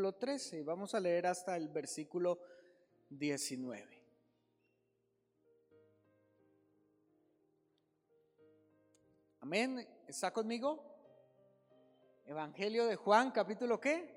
versículo 13. Vamos a leer hasta el versículo 19. Amén. ¿Está conmigo? Evangelio de Juan, capítulo ¿qué?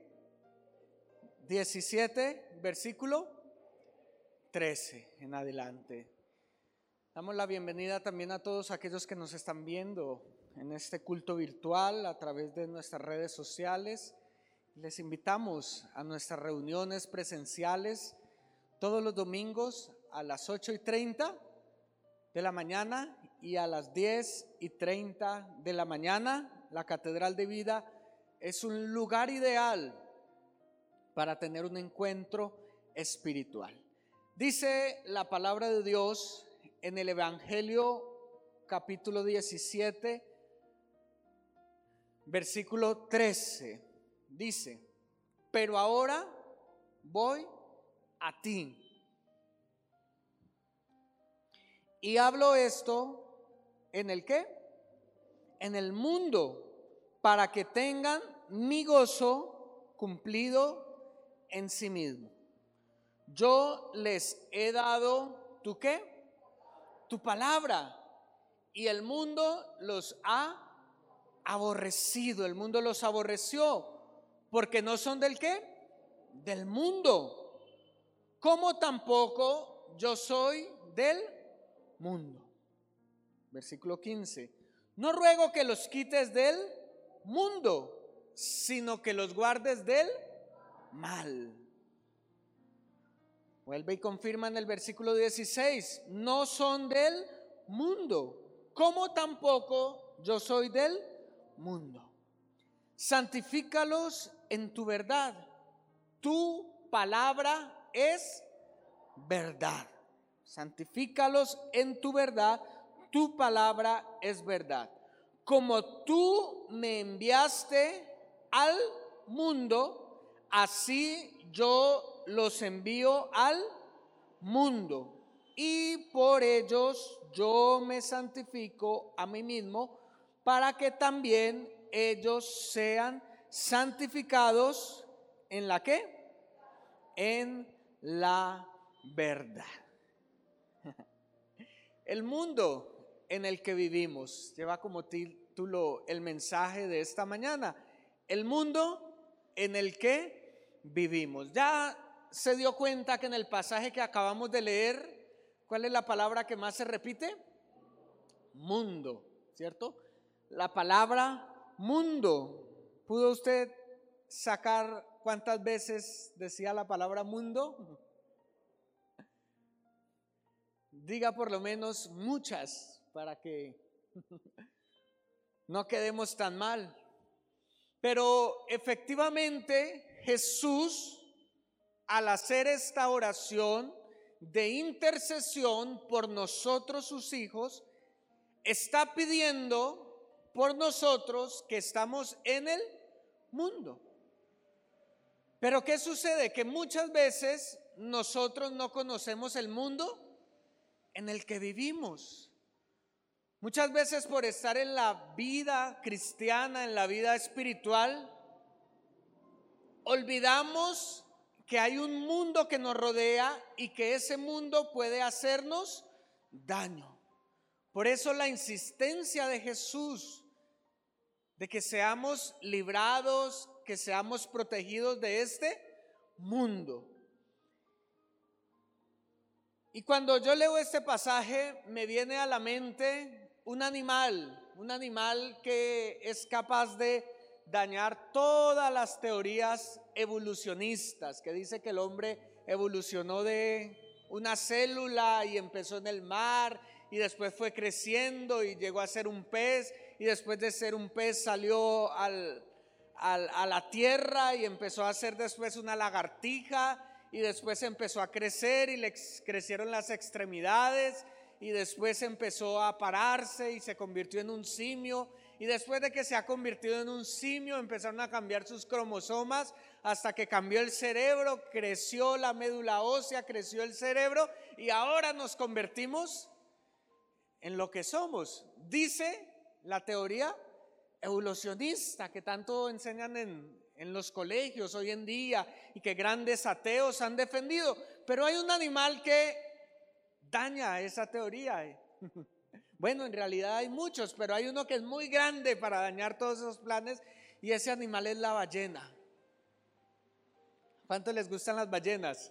17, versículo 13 en adelante. Damos la bienvenida también a todos aquellos que nos están viendo en este culto virtual a través de nuestras redes sociales. Les invitamos a nuestras reuniones presenciales todos los domingos a las 8:30 de la mañana y a las 10:30 de la mañana. La Catedral de Vida es un lugar ideal para tener un encuentro espiritual. Dice la palabra de Dios en el Evangelio capítulo 17, versículo 13. Dice: pero ahora voy a ti. Y hablo esto ¿en el qué? En el mundo, para que tengan mi gozo cumplido en sí mismo. Yo les he dado ¿tu qué? Tu palabra, y el mundo los ha aborrecido. El mundo los aborreció porque no son ¿del qué? Del mundo, como tampoco yo soy del mundo. Versículo 15: no ruego que los quites del mundo, sino que los guardes del mal. Vuelve y confirma en el versículo 16: no son del mundo, como tampoco yo soy del mundo. Santifícalos en tu verdad, tu palabra es verdad. Santifícalos en tu verdad, tu palabra es verdad. Como tú me enviaste al mundo, así yo los envío al mundo, y por ellos yo me santifico a mí mismo, para que también ellos sean santificados ¿en la qué? En la verdad. El mundo en el que vivimos lleva como título el mensaje de esta mañana: el mundo en el que vivimos. Ya se dio cuenta que en el pasaje que acabamos de leer, ¿cuál es la palabra que más se repite? Mundo, ¿cierto? La palabra mundo. ¿Pudo usted sacar cuántas veces decía la palabra mundo? Diga por lo menos muchas, para que no quedemos tan mal. Pero efectivamente Jesús, al hacer esta oración de intercesión por nosotros sus hijos, está pidiendo por nosotros que estamos en el mundo. Pero ¿qué sucede? Que muchas veces nosotros no conocemos el mundo en el que vivimos. Muchas veces, por estar en la vida cristiana, en la vida espiritual, olvidamos que hay un mundo que nos rodea y que ese mundo puede hacernos daño. Por eso la insistencia de Jesús de que seamos librados, que seamos protegidos de este mundo. Y cuando yo leo este pasaje, me viene a la mente un animal que es capaz de dañar todas las teorías evolucionistas, que dice que el hombre evolucionó de una célula y empezó en el mar y después fue creciendo y llegó a ser un pez, y después de ser un pez salió a la tierra y empezó a ser después una lagartija, y después empezó a crecer y le crecieron las extremidades, y después empezó a pararse y se convirtió en un simio, y después de que se ha convertido en un simio empezaron a cambiar sus cromosomas hasta que cambió el cerebro, creció la médula ósea, creció el cerebro, y ahora nos convertimos en lo que somos. Dice la teoría evolucionista que tanto enseñan en los colegios hoy en día y que grandes ateos han defendido. Pero hay un animal que daña esa teoría. Bueno, en realidad hay muchos, pero hay uno que es muy grande para dañar todos esos planes, y ese animal es la ballena. ¿Cuánto les gustan las ballenas?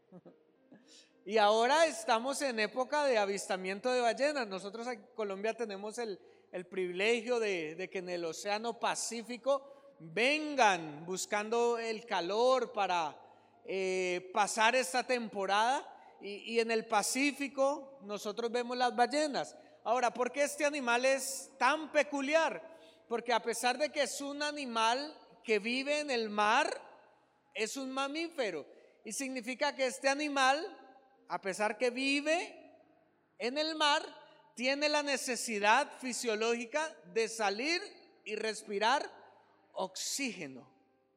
Y ahora estamos en época de avistamiento de ballenas. Nosotros en Colombia tenemos el privilegio de que en el Océano Pacífico vengan buscando el calor para pasar esta temporada, y en el Pacífico nosotros vemos las ballenas. Ahora, ¿por qué este animal es tan peculiar? Porque a pesar de que es un animal que vive en el mar, es un mamífero, y significa que este animal, a pesar que vive en el mar, tiene la necesidad fisiológica de salir y respirar oxígeno.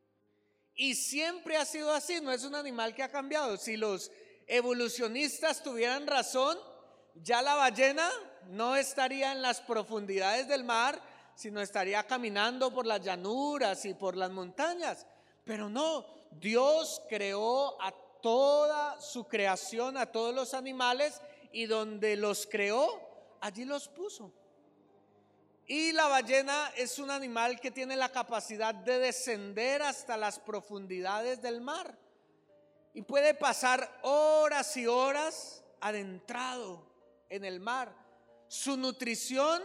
Y siempre ha sido así, no es un animal que ha cambiado. Si los evolucionistas tuvieran razón, ya la ballena no estaría en las profundidades del mar, sino estaría caminando por las llanuras y por las montañas. Pero no, Dios creó a toda su creación, a todos los animales, y donde los creó, allí los puso. Y la ballena es un animal que tiene la capacidad de descender hasta las profundidades del mar y puede pasar horas y horas adentrado en el mar. Su nutrición,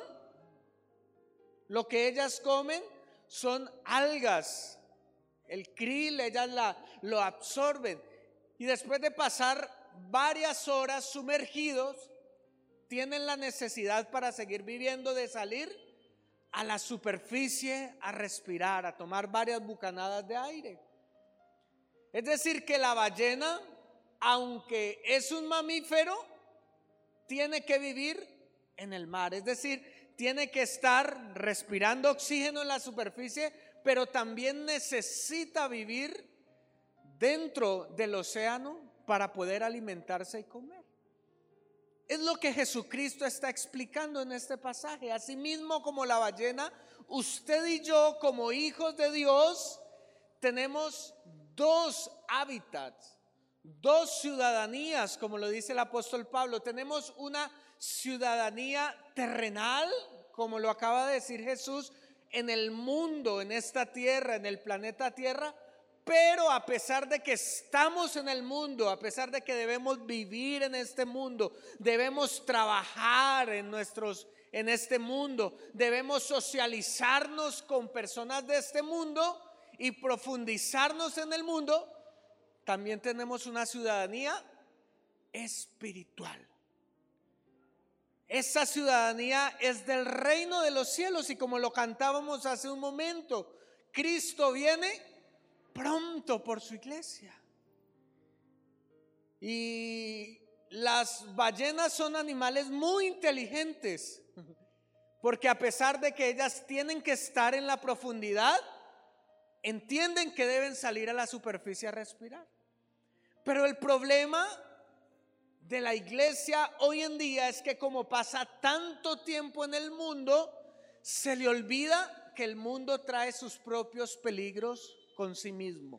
lo que ellas comen, son algas, el krill, ellas lo absorben, y después de pasar varias horas sumergidos, tienen la necesidad para seguir viviendo de salir a la superficie a respirar, a tomar varias bucanadas de aire. Es decir, que la ballena, aunque es un mamífero, tiene que vivir en el mar. Es decir, tiene que estar respirando oxígeno en la superficie, pero también necesita vivir dentro del océano para poder alimentarse y comer. Es lo que Jesucristo está explicando en este pasaje. Asimismo, como la ballena, usted y yo, como hijos de Dios, tenemos dos hábitats, dos ciudadanías, como lo dice el apóstol Pablo. Tenemos una ciudadanía terrenal, como lo acaba de decir Jesús, en el mundo, en esta tierra, en el planeta Tierra. Pero a pesar de que estamos en el mundo, a pesar de que debemos vivir en este mundo, debemos trabajar en este mundo, debemos socializarnos con personas de este mundo y profundizarnos en el mundo, también tenemos una ciudadanía espiritual. Esa ciudadanía es del reino de los cielos, y como lo cantábamos hace un momento, Cristo viene pronto por su iglesia. Y las ballenas son animales muy inteligentes, porque a pesar de que ellas tienen que estar en la profundidad, entienden que deben salir a la superficie a respirar. Pero el problema de la iglesia hoy en día es que, como pasa tanto tiempo en el mundo, se le olvida que el mundo trae sus propios peligros con sí mismo.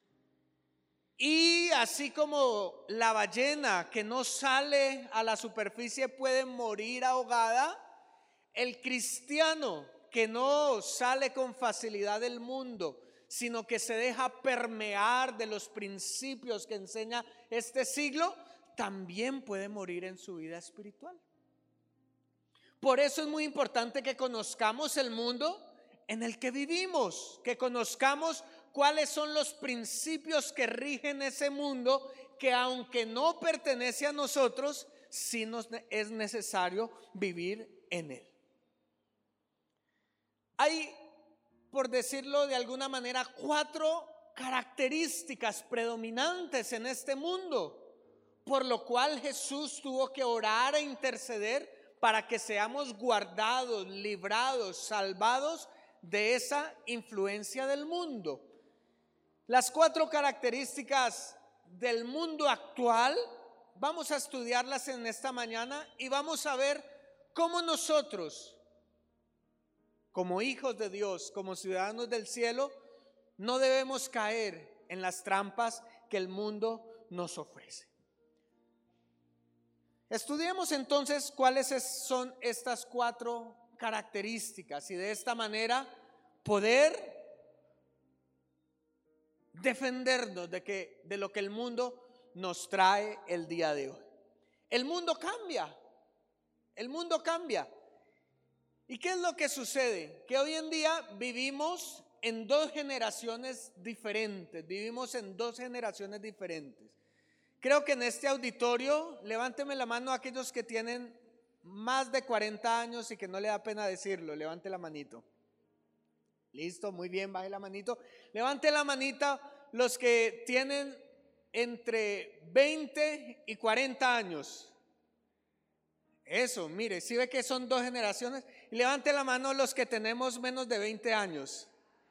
Y así como la ballena que no sale a la superficie puede morir ahogada, el cristiano que no sale con facilidad del mundo, sino que se deja permear de los principios que enseña este siglo, también puede morir en su vida espiritual. Por eso es muy importante que conozcamos el mundo en el que vivimos, que conozcamos cuáles son los principios que rigen ese mundo, que aunque no pertenece a nosotros, sí nos es necesario vivir en él. Hay, por decirlo de alguna manera, 4 características predominantes en este mundo, por lo cual Jesús tuvo que orar e interceder para que seamos guardados, librados, salvados de esa influencia del mundo. Las 4 características del mundo actual vamos a estudiarlas en esta mañana, y vamos a ver cómo nosotros, como hijos de Dios, como ciudadanos del cielo, no debemos caer en las trampas que el mundo nos ofrece. Estudiemos entonces cuáles son estas 4 características y de esta manera poder defendernos de lo que el mundo nos trae el día de hoy. El mundo cambia. ¿Y qué es lo que sucede? Que hoy en día vivimos en 2 generaciones diferentes. Creo que en este auditorio, levánteme la mano aquellos que tienen más de 40 años y que no le da pena decirlo. Levante la manito. Listo, muy bien, baje la manito. Levante la manita los que tienen entre 20 y 40 años. Eso, mire, si ve que son 2 generaciones. Y levante la mano los que tenemos menos de 20 años.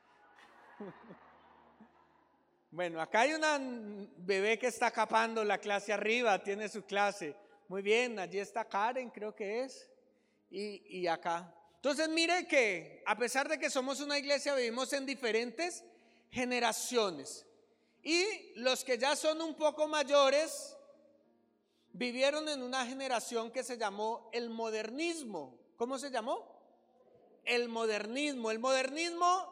Bueno, acá hay una bebé que está capando la clase arriba, tiene su clase. Muy bien, allí está Karen, creo que es. Y acá. Entonces mire que a pesar de que somos una iglesia, vivimos en diferentes generaciones. Y los que ya son un poco mayores vivieron en una generación que se llamó el modernismo. ¿Cómo se llamó? El modernismo. El modernismo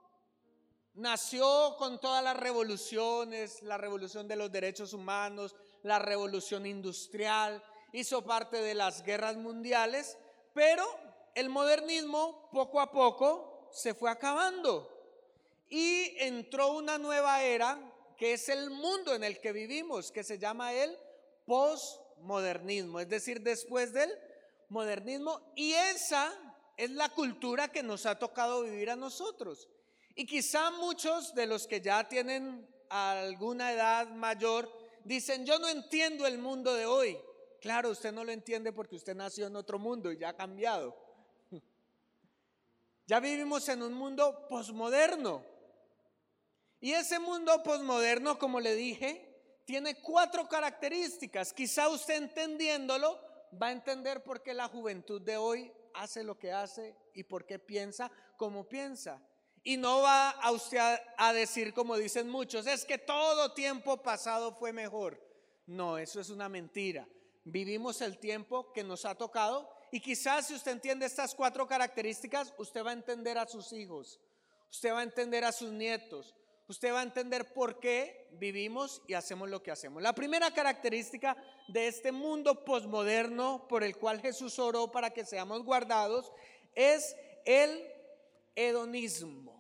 nació con todas las revoluciones, la revolución de los derechos humanos, la revolución industrial, hizo parte de las guerras mundiales, pero el modernismo poco a poco se fue acabando y entró una nueva era que es el mundo en el que vivimos, que se llama el posmodernismo, es decir, después del modernismo, y esa es la cultura que nos ha tocado vivir a nosotros. Y quizá muchos de los que ya tienen alguna edad mayor dicen: yo no entiendo el mundo de hoy. Claro, usted no lo entiende porque usted nació en otro mundo y ya ha cambiado. Ya vivimos en un mundo posmoderno. Y ese mundo posmoderno, como le dije, tiene 4 características. Quizá usted entendiéndolo va a entender por qué la juventud de hoy hace lo que hace y por qué piensa como piensa. Y no va a usted a decir, como dicen muchos, es que todo tiempo pasado fue mejor. No, eso es una mentira. Vivimos el tiempo que nos ha tocado y quizás si usted entiende estas 4 características, usted va a entender a sus hijos, usted va a entender a sus nietos, usted va a entender por qué vivimos y hacemos lo que hacemos. La primera característica de este mundo posmoderno por el cual Jesús oró para que seamos guardados es el hedonismo.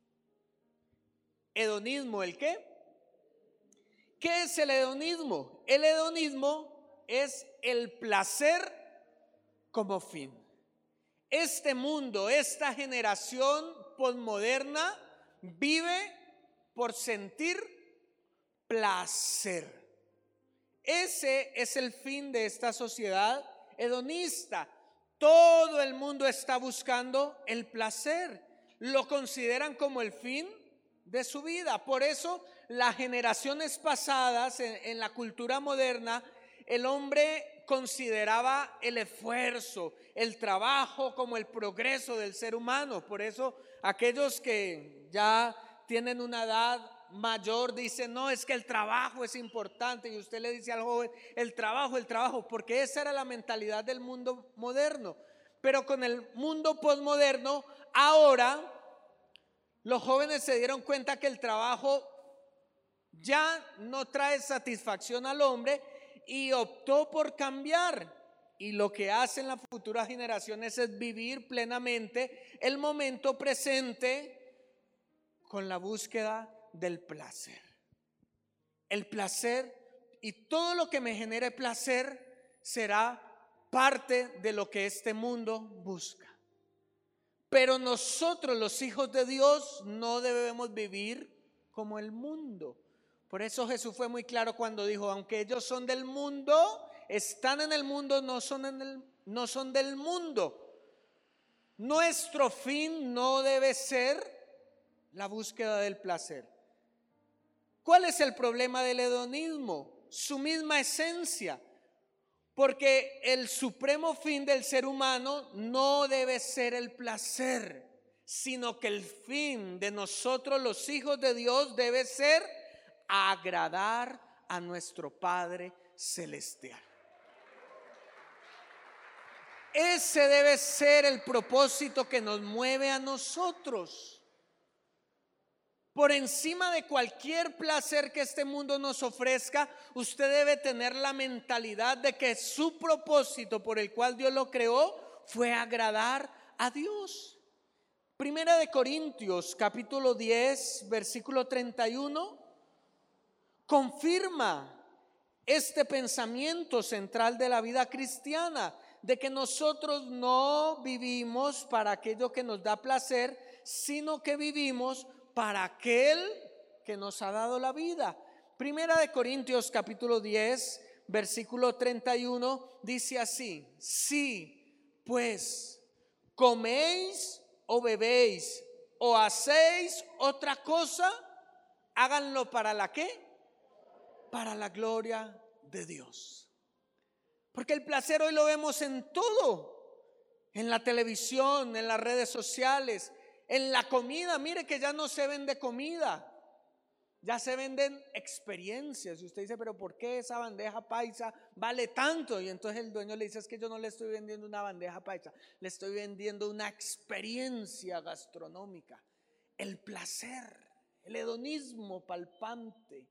¿Hedonismo el qué? ¿Qué es el hedonismo? El hedonismo es el placer como fin. Este mundo, esta generación posmoderna vive por sentir placer. Ese es el fin de esta sociedad hedonista. Todo el mundo está buscando el placer. Lo consideran como el fin de su vida. Por eso las generaciones pasadas en la cultura moderna, el hombre consideraba el esfuerzo, el trabajo como el progreso del ser humano. Por eso aquellos que ya tienen una edad mayor dicen: no, es que el trabajo es importante. Y usted le dice al joven: el trabajo, porque esa era la mentalidad del mundo moderno. Pero con el mundo posmoderno, ahora los jóvenes se dieron cuenta que el trabajo ya no trae satisfacción al hombre y optó por cambiar. Y lo que hacen las futuras generaciones es vivir plenamente el momento presente con la búsqueda del placer. El placer, y todo lo que me genere placer será parte de lo que este mundo busca. Pero nosotros, los hijos de Dios, no debemos vivir como el mundo. Por eso Jesús fue muy claro cuando dijo: aunque ellos son del mundo, están en el mundo, no son del mundo. Nuestro fin no debe ser la búsqueda del placer. ¿Cuál es el problema del hedonismo? Su misma esencia. Porque el supremo fin del ser humano no debe ser el placer. sino que el fin de nosotros los hijos de Dios debe ser agradar a nuestro Padre Celestial. Ese debe ser el propósito que nos mueve a nosotros. Por encima de cualquier placer que este mundo nos ofrezca, usted debe tener la mentalidad de que su propósito por el cual Dios lo creó fue agradar a Dios. Primera de Corintios, capítulo 10, versículo 31, confirma este pensamiento central de la vida cristiana, de que nosotros no vivimos para aquello que nos da placer, sino que vivimos para aquel que nos ha dado la vida. Primera de Corintios capítulo 10, versículo 31 dice así: si pues coméis o bebéis o hacéis otra cosa, háganlo para la ¿qué? Para la gloria de Dios. Porque el placer hoy lo vemos en todo, en la televisión, en las redes sociales, en la comida. Mire que ya no se vende comida, ya se venden experiencias. Y usted dice, pero ¿por qué esa bandeja paisa vale tanto? Y entonces el dueño le dice, es que yo no le estoy vendiendo una bandeja paisa, le estoy vendiendo una experiencia gastronómica. El placer, el hedonismo palpante,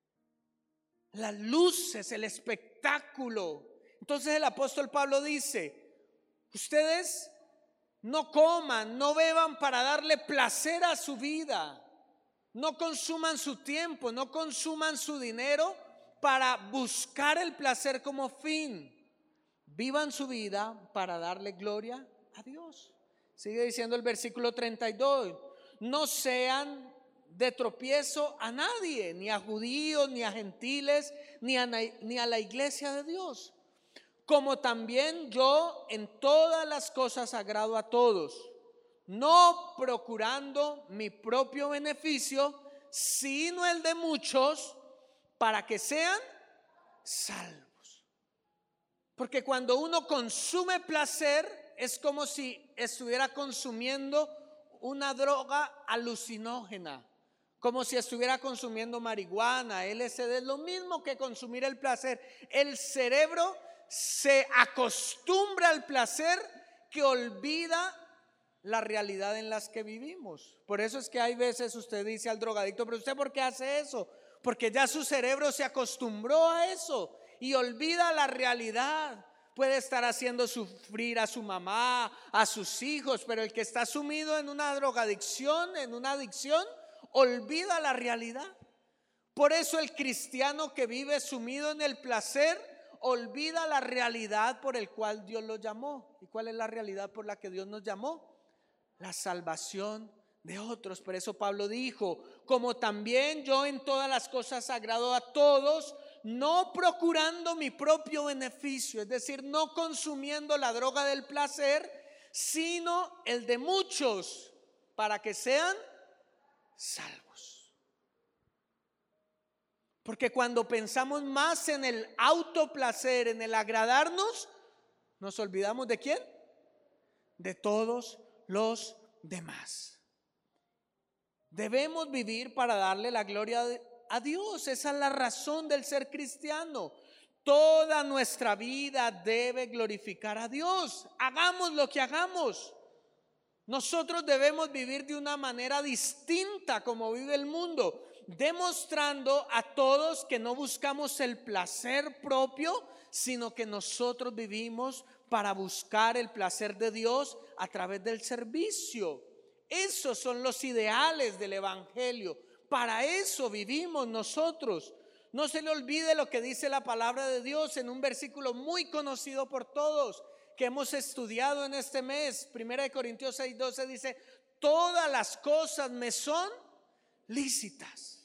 las luces, el espectáculo. Entonces el apóstol Pablo dice, ustedes no coman, no beban para darle placer a su vida. No consuman su tiempo, no consuman su dinero para buscar el placer como fin. Vivan su vida para darle gloria a Dios. Sigue diciendo el versículo 32, no sean de tropiezo a nadie, ni a judíos, ni a gentiles, ni a la iglesia de Dios. Como también yo en todas las cosas agrado a todos, no procurando mi propio beneficio, sino el de muchos, para que sean salvos. Porque cuando uno consume placer, es como si estuviera consumiendo una droga alucinógena, como si estuviera consumiendo marihuana, LSD. Es lo mismo que consumir el placer. El cerebro se acostumbra al placer que olvida la realidad en las que vivimos. Por eso es que hay veces usted dice al drogadicto, pero ¿usted por qué hace eso? Porque ya su cerebro se acostumbró a eso y olvida la realidad. Puede estar haciendo sufrir a su mamá, a sus hijos, pero el que está sumido en una drogadicción, en una adicción, olvida la realidad. Por eso el cristiano que vive sumido en el placer olvida la realidad por el cual Dios lo llamó. ¿Y cuál es la realidad por la que Dios nos llamó? La salvación de otros. Por eso Pablo dijo, como también yo en todas las cosas agrado a todos, no procurando mi propio beneficio, es decir, no consumiendo la droga del placer, sino el de muchos, para que sean salvos. Porque cuando pensamos más en el autoplacer, en el agradarnos, nos olvidamos ¿de quién? De todos los demás. Debemos vivir para darle la gloria a Dios. Esa es la razón del ser cristiano. Toda nuestra vida debe glorificar a Dios. Hagamos lo que hagamos. Nosotros debemos vivir de una manera distinta como vive el mundo, demostrando a todos que no buscamos el placer propio, sino que nosotros vivimos para buscar el placer de Dios a través del servicio. Esos son los ideales del evangelio. Para eso vivimos nosotros. No se le olvide lo que dice la palabra de Dios en un versículo muy conocido por todos, que hemos estudiado en este mes. 1 Corintios 6:12 dice, todas las cosas me son lícitas.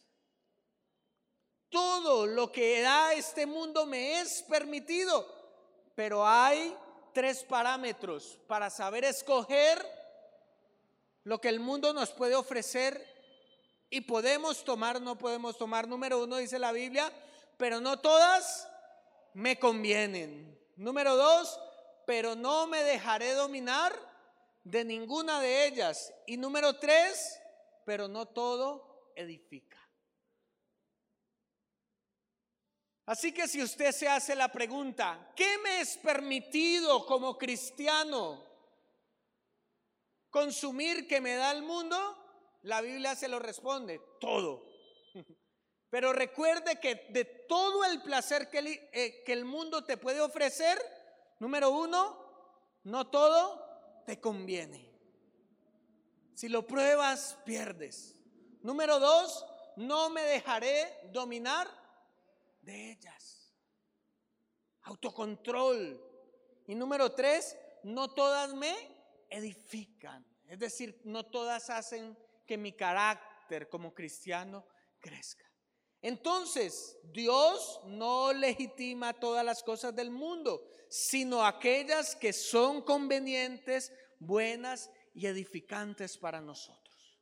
Todo lo que da este mundo me es permitido, pero hay 3 parámetros para saber escoger lo que el mundo nos puede ofrecer y podemos tomar, no podemos tomar. Número 1 dice la Biblia, pero no todas me convienen. Número 2, pero no me dejaré dominar de ninguna de ellas. Y número 3, pero no todo edifica. Así que si usted se hace la pregunta, ¿qué me es permitido como cristiano consumir que me da el mundo? La Biblia se lo responde, todo. Pero recuerde que de todo el placer que el mundo te puede ofrecer, número 1, no todo te conviene. Si lo pruebas, pierdes. Número 2, no me dejaré dominar de ellas. Autocontrol. Y número 3, no todas me edifican. Es decir, no todas hacen que mi carácter como cristiano crezca. Entonces, Dios no legitima todas las cosas del mundo, sino aquellas que son convenientes, buenas y edificantes para nosotros.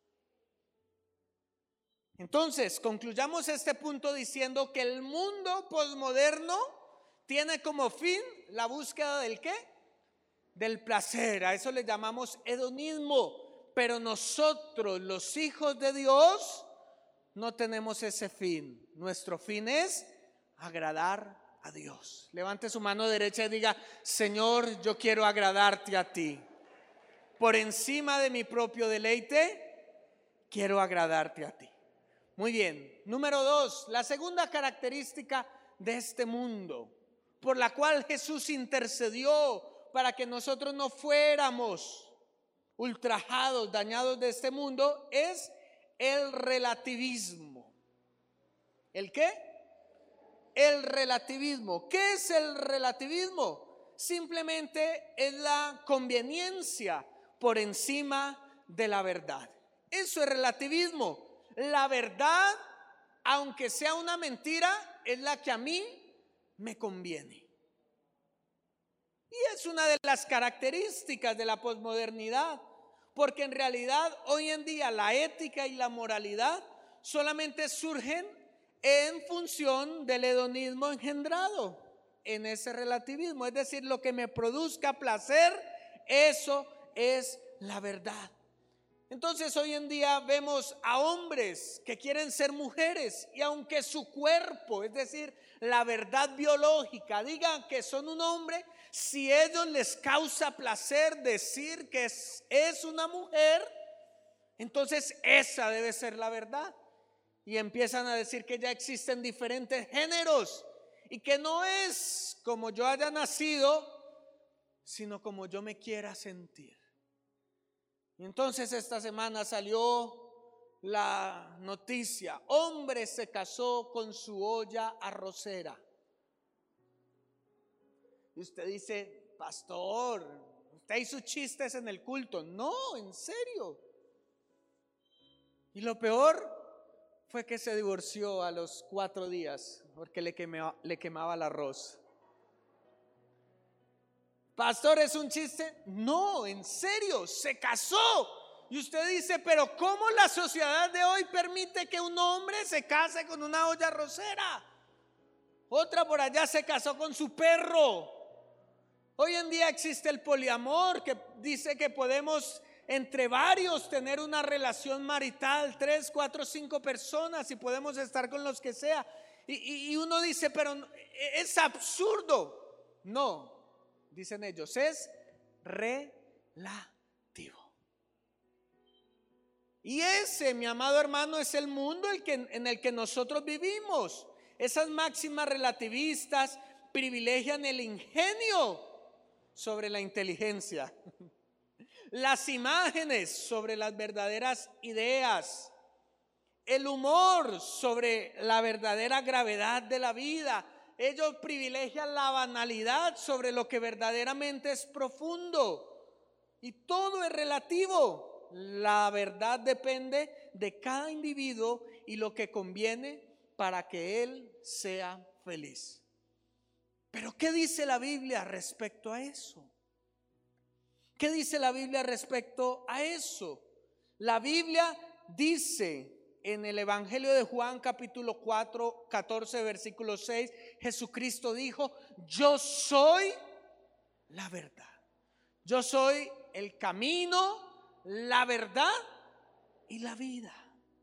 Entonces, concluyamos este punto diciendo que el mundo posmoderno tiene como fin la búsqueda ¿del qué? Del placer. A eso le llamamos hedonismo. Pero nosotros, los hijos de Dios, no tenemos ese fin. Nuestro fin es agradar a Dios. Levante su mano derecha y diga: Señor, yo quiero agradarte a ti. Por encima de mi propio deleite, quiero agradarte a ti. Muy bien. Número 2, la segunda característica de este mundo, por la cual Jesús intercedió para que nosotros no fuéramos ultrajados, dañados de este mundo, es el relativismo. ¿El qué? El relativismo. ¿Qué es el relativismo? Simplemente es la conveniencia por encima de la verdad. Eso es relativismo. La verdad, aunque sea una mentira, es la que a mí me conviene. Y es una de las características de la posmodernidad, porque en realidad hoy en día la ética y la moralidad solamente surgen en función del hedonismo engendrado en ese relativismo. Es decir, lo que me produzca placer, eso es la verdad. Entonces hoy en día vemos a hombres que quieren ser mujeres, y aunque su cuerpo, es decir, la verdad biológica, digan que son un hombre, si a ellos les causa placer decir que es una mujer, entonces esa debe ser la verdad. Y empiezan a decir que ya existen diferentes géneros y que no es como yo haya nacido, sino como yo me quiera sentir. Y entonces esta semana salió la noticia: hombre se casó con su olla arrocera. Y usted dice: pastor, usted hizo chistes en el culto. No, en serio. Y lo peor fue que se divorció a los 4 días porque le quemaba el arroz. Pastor, ¿es un chiste? No, en serio, se casó. Y usted dice: pero ¿cómo la sociedad de hoy permite que un hombre se case con una olla arrocera? Otra por allá se casó con su perro. Hoy en día existe el poliamor, que dice que podemos entre varios tener una relación marital, 3, 4, 5 personas, y podemos estar con los que sea. Y uno dice: pero es absurdo. No, dicen ellos, es relativo. Y ese, mi amado hermano, es el mundo en el que nosotros vivimos. Esas máximas relativistas privilegian el ingenio sobre la inteligencia, las imágenes sobre las verdaderas ideas, el humor sobre la verdadera gravedad de la vida. Ellos privilegian la banalidad sobre lo que verdaderamente es profundo. Y todo es relativo. La verdad depende de cada individuo y lo que conviene para que él sea feliz. Pero ¿qué dice la Biblia respecto a eso? ¿Qué dice la Biblia respecto a eso? La Biblia dice en el Evangelio de Juan capítulo 4, 14, versículo 6, Jesucristo dijo: yo soy la verdad. Yo soy el camino, la verdad y la vida.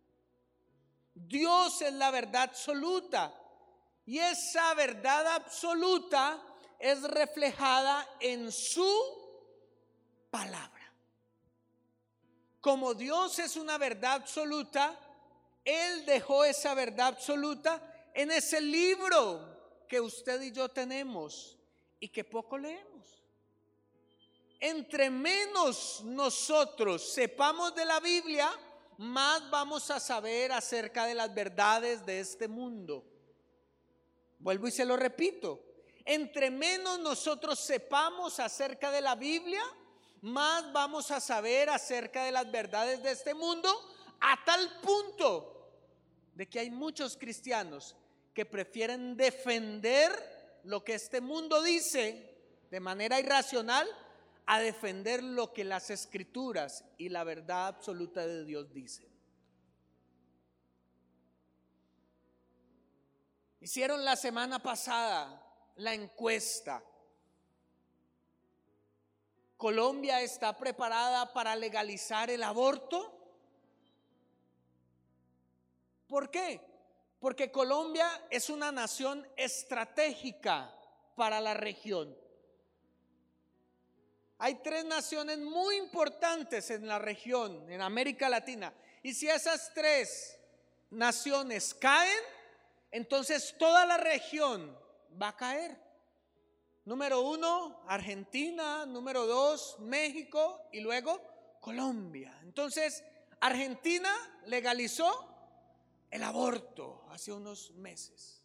Dios es la verdad absoluta y esa verdad absoluta es reflejada en su palabra. Como Dios es una verdad absoluta, Él dejó esa verdad absoluta en ese libro que usted y yo tenemos y que poco leemos. Entre menos nosotros sepamos de la Biblia, más vamos a saber acerca de las verdades de este mundo. Vuelvo y se lo repito. Entre menos nosotros sepamos acerca de la Biblia, más vamos a saber acerca de las verdades de este mundo, a tal punto de que hay muchos cristianos que prefieren defender lo que este mundo dice de manera irracional a defender lo que las Escrituras y la verdad absoluta de Dios dicen. Hicieron la semana pasada la encuesta. ¿Colombia está preparada para legalizar el aborto? ¿Por qué? Porque Colombia es una nación estratégica para la región. Hay 3 naciones muy importantes en la región, en América Latina. Y si esas 3 naciones caen, entonces toda la región va a caer. Número 1, Argentina. Número 2, México. Y luego Colombia. Entonces, Argentina legalizó el aborto hace unos meses.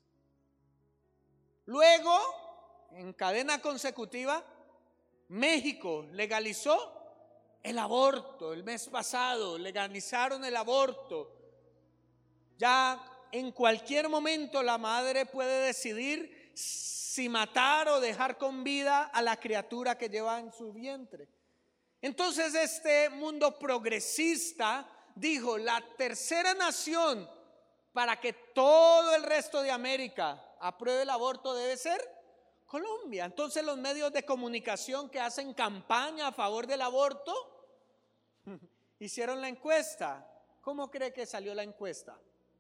Luego, en cadena consecutiva, México legalizó el aborto. El mes pasado legalizaron el aborto. Ya en cualquier momento la madre puede decidir si matar o dejar con vida a la criatura que lleva en su vientre. Entonces este mundo progresista dijo: la tercera nación para que todo el resto de América apruebe el aborto debe ser Colombia. Entonces los medios de comunicación que hacen campaña a favor del aborto hicieron la encuesta. ¿Cómo cree que salió la encuesta?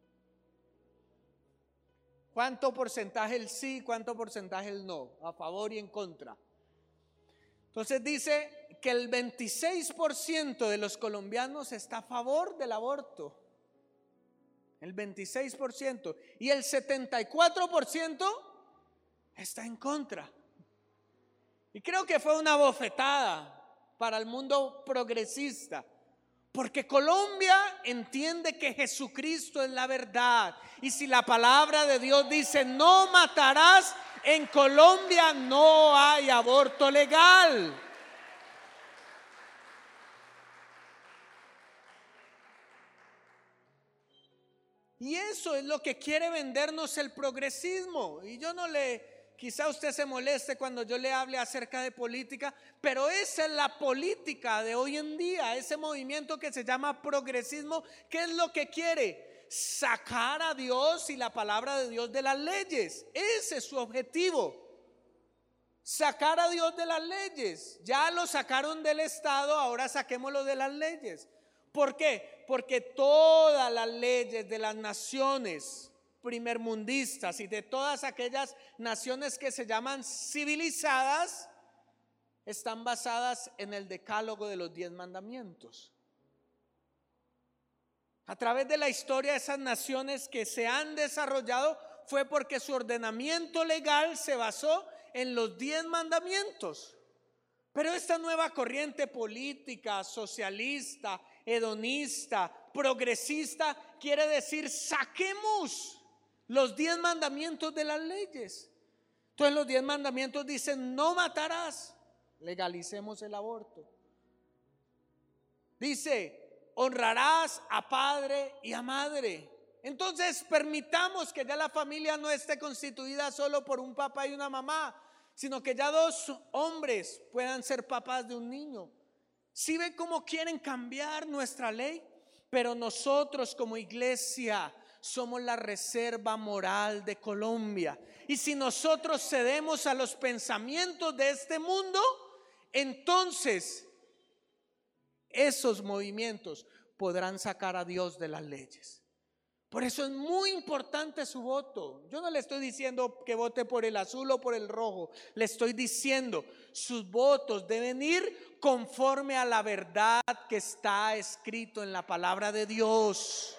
¿Cuánto porcentaje el sí, cuánto porcentaje el no? A favor y en contra. Entonces dice que el 26% de los colombianos está a favor del aborto. El 26%. Y el 74% está en contra. Y creo que fue una bofetada para el mundo progresista, porque Colombia entiende que Jesucristo es la verdad. Y si la palabra de Dios dice no matarás, en Colombia no hay aborto legal. Y eso es lo que quiere vendernos el progresismo. Y yo no quizá usted se moleste cuando yo le hable acerca de política, pero esa es la política de hoy en día, ese movimiento que se llama progresismo. ¿Qué es lo que quiere? Sacar a Dios y la palabra de Dios de las leyes. Ese es su objetivo. Sacar a Dios de las leyes. Ya lo sacaron del Estado, ahora saquémoslo de las leyes. ¿Por qué? Porque todas las leyes de las naciones primermundistas y de todas aquellas naciones que se llaman civilizadas están basadas en el decálogo de los 10 mandamientos. A través de la historia, esas naciones que se han desarrollado fue porque su ordenamiento legal se basó en los 10 mandamientos. Pero esta nueva corriente política, socialista, hedonista, progresista, quiere decir saquemos los 10 mandamientos de las leyes. Entonces los 10 mandamientos dicen no matarás, legalicemos el aborto. Dice honrarás a padre y a madre. Entonces permitamos que ya la familia no esté constituida solo por un papá y una mamá, sino que ya 2 hombres puedan ser papás de un niño. ¿Sí ven cómo quieren cambiar nuestra ley? Pero nosotros como iglesia somos la reserva moral de Colombia. Y si nosotros cedemos a los pensamientos de este mundo, entonces esos movimientos podrán sacar a Dios de las leyes. Por eso es muy importante su voto. Yo no le estoy diciendo que vote por el azul o por el rojo. Le estoy diciendo, sus votos deben ir conforme a la verdad que está escrito en la palabra de Dios.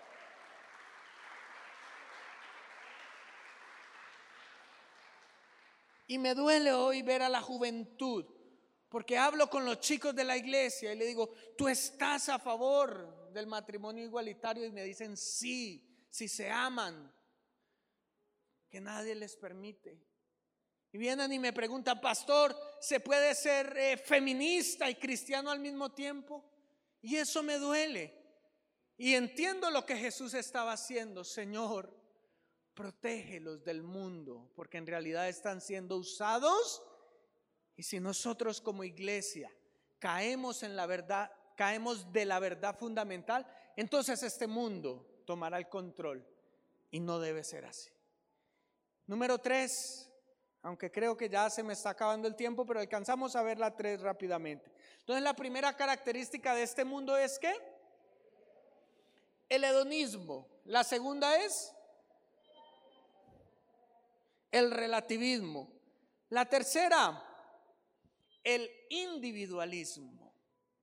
Y me duele hoy ver a la juventud, porque hablo con los chicos de la iglesia y le digo, ¿tú estás a favor del matrimonio igualitario? Y me dicen, sí, si se aman, que nadie les permite. Y vienen y me preguntan, pastor, ¿se puede ser feminista y cristiano al mismo tiempo? Y eso me duele. Y entiendo lo que Jesús estaba haciendo. Señor, protégelos del mundo, porque en realidad están siendo usados. Y si nosotros como iglesia caemos en la verdad, caemos de la verdad fundamental, entonces este mundo tomará el control y no debe ser así. Número 3, aunque creo que ya se me está acabando el tiempo, pero alcanzamos a ver la 3 rápidamente. Entonces la primera característica de este mundo es ¿qué? El hedonismo. La segunda es el relativismo. La tercera, el individualismo.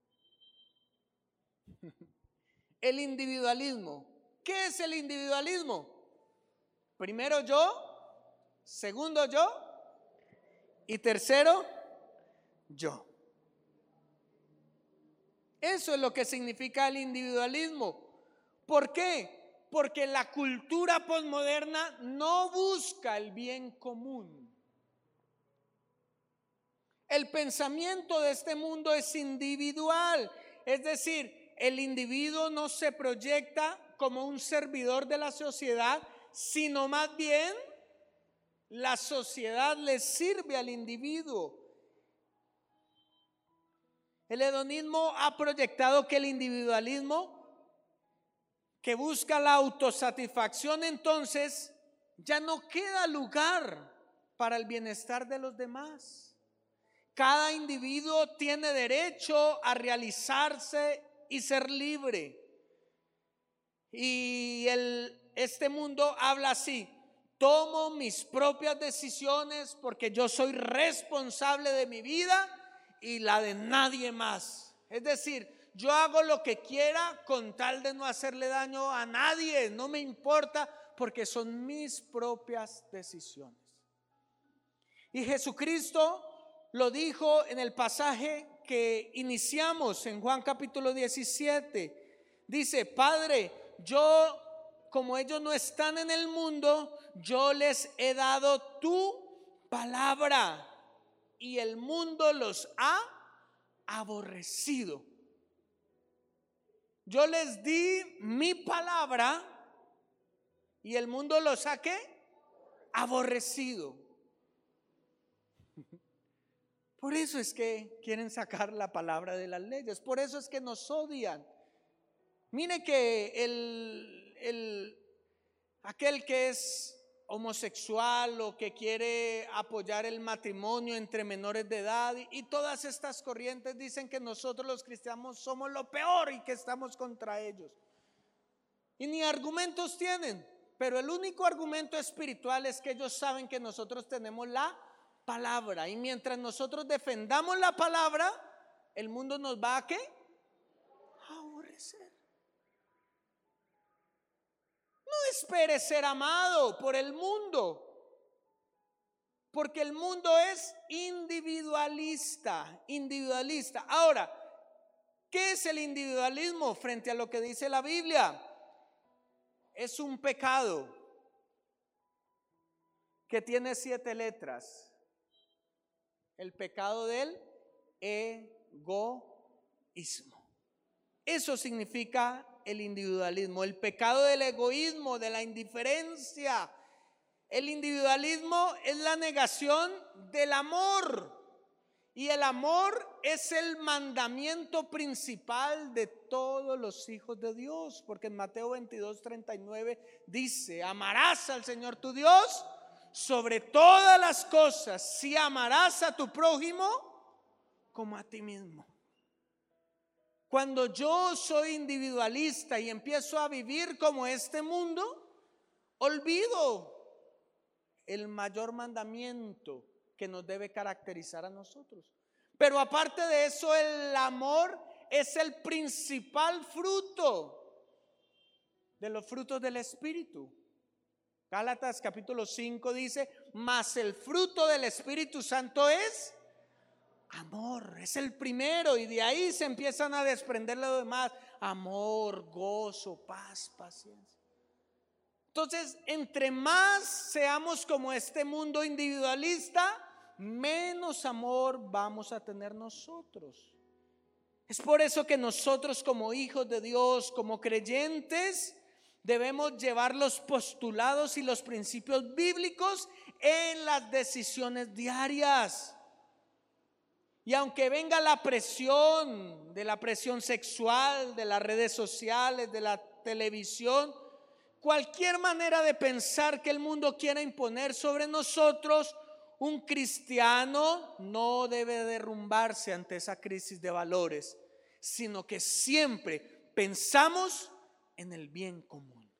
El individualismo. ¿Qué es el individualismo? Primero yo, segundo yo y tercero yo. Eso es lo que significa el individualismo. ¿Por qué? Porque la cultura posmoderna no busca el bien común. El pensamiento de este mundo es individual, es decir, el individuo no se proyecta como un servidor de la sociedad, sino más bien la sociedad le sirve al individuo. El hedonismo ha proyectado que el individualismo que busca la autosatisfacción, entonces ya no queda lugar para el bienestar de los demás. Cada individuo tiene derecho a realizarse y ser libre. Y este mundo habla así: tomo mis propias decisiones porque yo soy responsable de mi vida y la de nadie más. Es decir, yo hago lo que quiera con tal de no hacerle daño a nadie, no me importa porque son mis propias decisiones. Y Jesucristo lo dijo en el pasaje que iniciamos en Juan capítulo 17. Dice: Padre, yo, como ellos no están en el mundo, yo les he dado tu palabra y el mundo los ha aborrecido. Yo les di mi palabra y el mundo los ha ¿qué? Aborrecido. Por eso es que quieren sacar la palabra de las leyes, por eso es que nos odian. Mire que aquel que es homosexual o que quiere apoyar el matrimonio entre menores de edad y todas estas corrientes dicen que nosotros los cristianos somos lo peor y que estamos contra ellos. Y ni argumentos tienen, pero el único argumento espiritual es que ellos saben que nosotros tenemos la palabra, y mientras nosotros defendamos la palabra, el mundo nos va a ¿qué? A aborrecer. No espere ser amado por el mundo, porque el mundo es individualista. Ahora, ¿qué es el individualismo frente a lo que dice la Biblia? Es un pecado que tiene 7 letras. El pecado del egoísmo. Eso significa el individualismo, el pecado del egoísmo, de la indiferencia. El individualismo es la negación del amor, y el amor es el mandamiento principal de todos los hijos de Dios, porque en Mateo 22:39 dice: amarás al Señor tu Dios sobre todas las cosas, si amarás a tu prójimo como a ti mismo. Cuando yo soy individualista y empiezo a vivir como este mundo, olvido el mayor mandamiento que nos debe caracterizar a nosotros. Pero aparte de eso, el amor es el principal fruto de los frutos del Espíritu. Gálatas capítulo 5 dice: mas el fruto del Espíritu Santo es amor, es el primero, y de ahí se empiezan a desprender lo demás: amor, gozo, paz, paciencia. Entonces, entre más seamos como este mundo individualista, menos amor vamos a tener nosotros. Es por eso que nosotros, como hijos de Dios, como creyentes, debemos llevar los postulados y los principios bíblicos en las decisiones diarias. Y aunque venga la presión, de la presión sexual, de las redes sociales, de la televisión, cualquier manera de pensar que el mundo quiera imponer sobre nosotros, un cristiano no debe derrumbarse ante esa crisis de valores, sino que siempre pensamos en el bien común.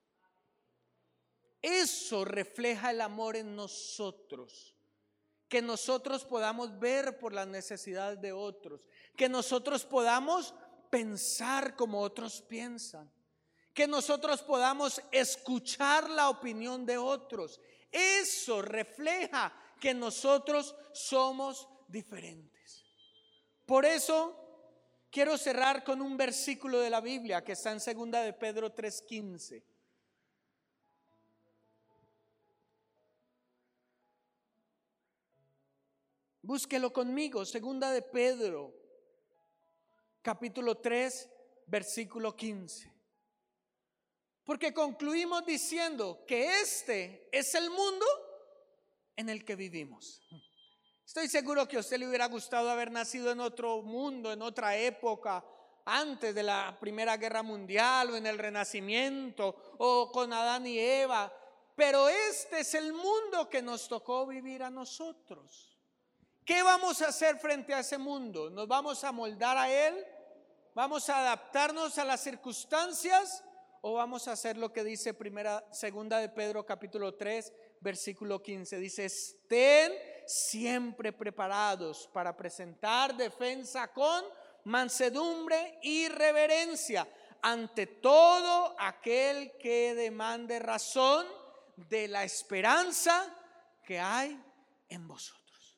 Eso refleja el amor en nosotros. Que nosotros podamos ver por las necesidades de otros, que nosotros podamos pensar como otros piensan, que nosotros podamos escuchar la opinión de otros. Eso refleja que nosotros somos diferentes. Por eso quiero cerrar con un versículo de la Biblia que está en 2 de Pedro 3:15. Búsquelo conmigo, 2 de Pedro, capítulo 3, versículo 15. Porque concluimos diciendo que este es el mundo en el que vivimos. Estoy seguro que a usted le hubiera gustado haber nacido en otro mundo, en otra época, antes de la Primera Guerra Mundial o en el Renacimiento o con Adán y Eva. Pero este es el mundo que nos tocó vivir a nosotros. ¿Qué vamos a hacer frente a ese mundo? ¿Nos vamos a moldar a él? ¿Vamos a adaptarnos a las circunstancias? ¿O vamos a hacer lo que dice segunda de Pedro capítulo 3 versículo 15? Dice: estén siempre preparados para presentar defensa con mansedumbre y reverencia ante todo aquel que demande razón de la esperanza que hay en vosotros.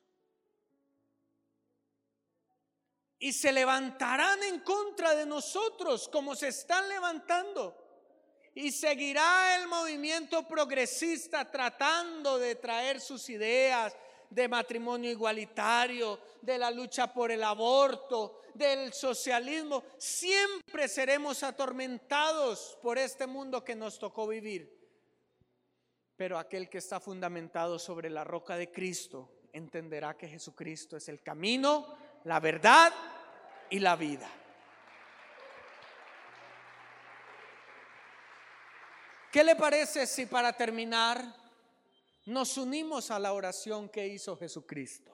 Y se levantarán en contra de nosotros como se están levantando. Y seguirá el movimiento progresista tratando de traer sus ideas de matrimonio igualitario, de la lucha por el aborto, del socialismo. Siempre seremos atormentados por este mundo que nos tocó vivir. Pero aquel que está fundamentado sobre la roca de Cristo entenderá que Jesucristo es el camino, la verdad y la vida. ¿Qué le parece si para terminar nos unimos a la oración que hizo Jesucristo?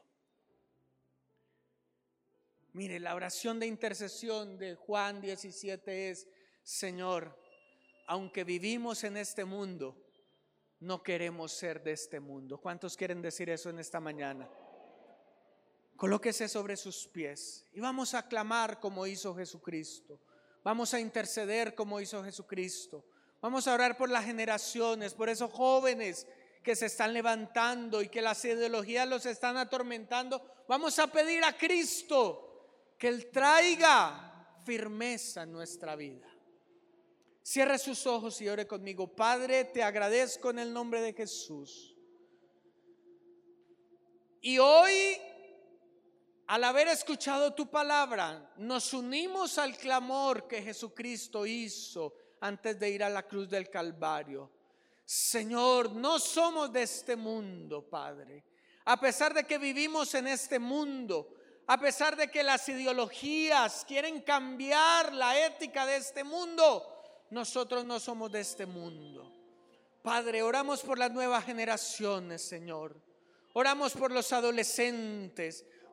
Mire, la oración de intercesión de Juan 17 es: Señor, aunque vivimos en este mundo, no queremos ser de este mundo. ¿Cuántos quieren decir eso en esta mañana? Colóquese sobre sus pies y vamos a clamar como hizo Jesucristo. Vamos a interceder como hizo Jesucristo. Vamos a orar por las generaciones, por esos jóvenes que se están levantando y que las ideologías los están atormentando. Vamos a pedir a Cristo que Él traiga firmeza en nuestra vida. Cierre sus ojos y ore conmigo. Padre, te agradezco en el nombre de Jesús. Y hoy, al haber escuchado tu palabra, nos unimos al clamor que Jesucristo hizo antes de ir a la cruz del Calvario. Señor, no somos de este mundo, Padre. A pesar de que vivimos en este mundo, a pesar de que las ideologías quieren cambiar la ética de este mundo, nosotros no somos de este mundo. Padre, oramos por las nuevas generaciones, Señor. Oramos por los adolescentes,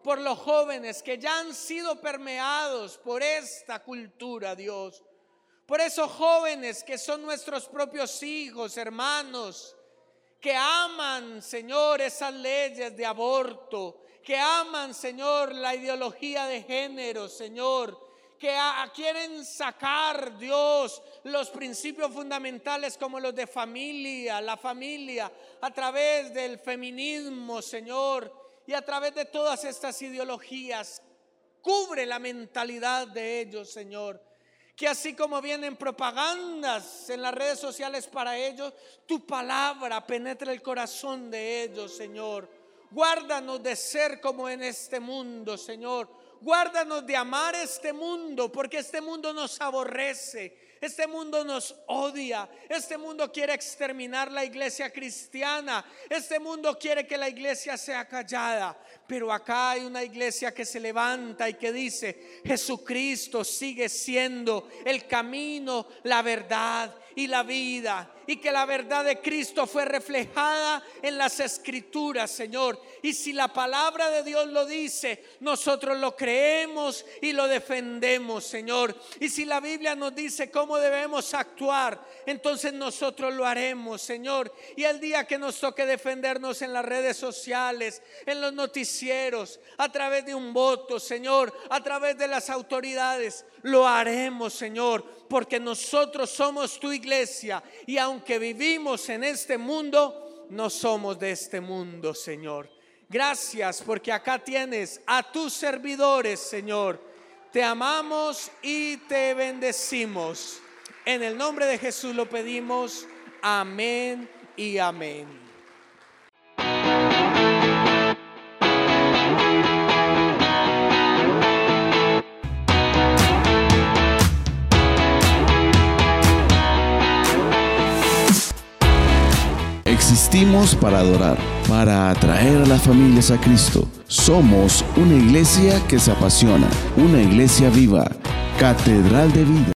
por los jóvenes que ya han sido permeados por esta cultura, Dios. Por esos jóvenes que son nuestros propios hijos, hermanos, que aman, Señor, esas leyes de aborto, que aman, Señor, la ideología de género, Señor, que quieren sacar, Dios, los principios fundamentales como los de familia, la familia, a través del feminismo, Señor, y a través de todas estas ideologías. Cubre la mentalidad de ellos, Señor. Que así como vienen propagandas en las redes sociales para ellos, tu palabra penetre el corazón de ellos, Señor. Guárdanos de ser como en este mundo, Señor. Guárdanos de amar este mundo, porque este mundo nos aborrece. Este mundo nos odia. Este mundo quiere exterminar la iglesia cristiana. Este mundo quiere que la iglesia sea callada. Pero acá hay una iglesia que se levanta y que dice: Jesucristo sigue siendo el camino, la verdad y la vida, y que la verdad de Cristo fue reflejada en las Escrituras, Señor. Y si la palabra de Dios lo dice, nosotros lo creemos y lo defendemos, Señor. Y si la Biblia nos dice cómo debemos actuar, entonces nosotros lo haremos, Señor. Y el día que nos toque defendernos en las redes sociales, en los noticieros, a través de un voto, Señor, a través de las autoridades, lo haremos, Señor, porque nosotros somos tu iglesia. Y aunque vivimos en este mundo, no somos de este mundo, Señor. Gracias, porque acá tienes a tus servidores, Señor. Te amamos y te bendecimos. En el nombre de Jesús lo pedimos. Amén y amén. Existimos para adorar, para atraer a las familias a Cristo. Somos una iglesia que se apasiona, una iglesia viva, Catedral de Vida.